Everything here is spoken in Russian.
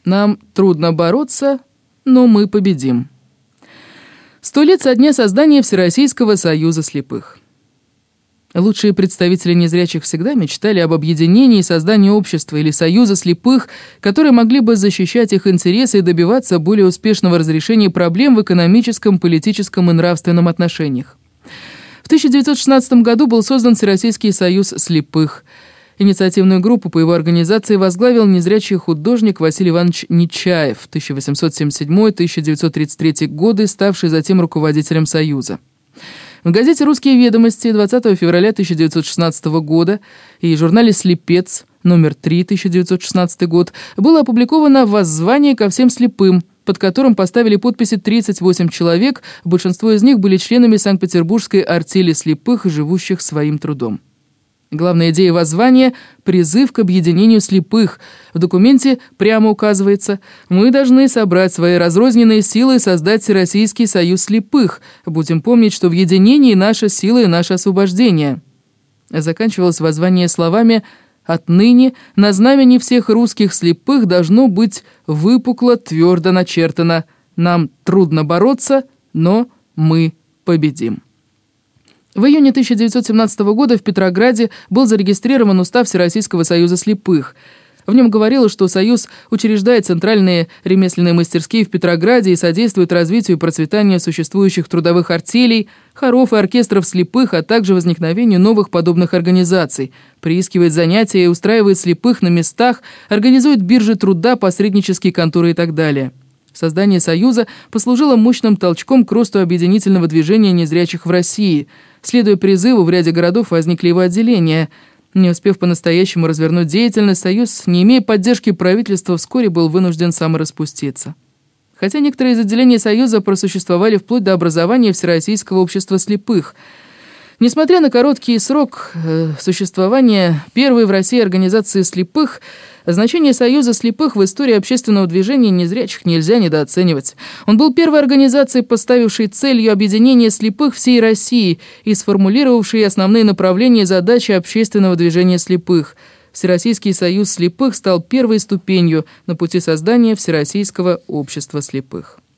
Нам трудно бороться, но мы победим. 100 лет со дня создания Всероссийского союза слепых. Лучшие представители незрячих всегда мечтали об объединении и создании общества или союза слепых, которые могли бы защищать их интересы и добиваться более успешного разрешения проблем в экономическом, политическом и нравственном отношениях. В 1916 году был создан Всероссийский союз слепых. Инициативную группу по его организации возглавил незрячий художник Василий Иванович Нечаев, 1807-1933 годы, ставший затем руководителем союза. В газете «Русские ведомости» 20 февраля 1916 года и журнале «Слепец» номер 3, 1916 год, было опубликовано воззвание ко всем слепым, под которым поставили подписи 38 человек, большинство из них были членами Санкт-Петербургской артели слепых, живущих своим трудом. Главная идея воззвания – призыв к объединению слепых. В документе прямо указывается: мы должны собрать свои разрозненные силы и создать Всероссийский союз слепых. Будем помнить, что в единении наша сила и наше освобождение. Заканчивалось воззвание словами: отныне на знамени всех русских слепых должно быть выпукло твердо начертано: нам трудно бороться, но мы победим. В июне 1917 года в Петрограде был зарегистрирован устав Всероссийского союза слепых. В нем говорилось, что союз учреждает центральные ремесленные мастерские в Петрограде и содействует развитию и процветанию существующих трудовых артелей, хоров и оркестров слепых, а также возникновению новых подобных организаций, приискивает занятия и устраивает слепых на местах, организует биржи труда, посреднические конторы и так далее. Создание союза послужило мощным толчком к росту объединительного движения незрячих в России. Следуя призыву, в ряде городов возникли его отделения. Не успев по-настоящему развернуть деятельность, союз, не имея поддержки правительства, вскоре был вынужден самораспуститься. Хотя некоторые из отделений союза просуществовали вплоть до образования Всероссийского общества слепых. Несмотря на короткий срок существования первой в России организации слепых, значение Союза слепых в истории общественного движения незрячих нельзя недооценивать. Он был первой организацией, поставившей целью объединения слепых всей России и сформулировавшей основные направления и задачи общественного движения слепых. Всероссийский союз слепых стал первой ступенью на пути создания Всероссийского общества слепых.